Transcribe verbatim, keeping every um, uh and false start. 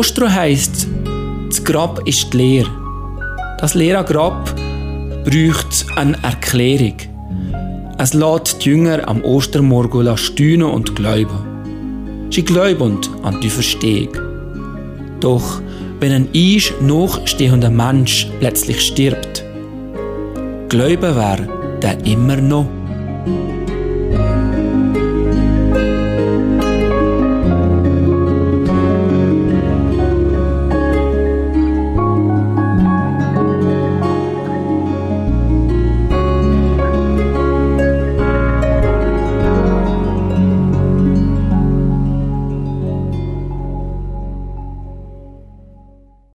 Ostern heisst, das Grab ist leer. Das leere Grab braucht eine Erklärung. Es lässt die Jünger am Ostermorgen staunen und glauben. Sie glauben an die Verstehung. Doch wenn ein einst nachstehender Mensch plötzlich stirbt, glauben wir der immer noch.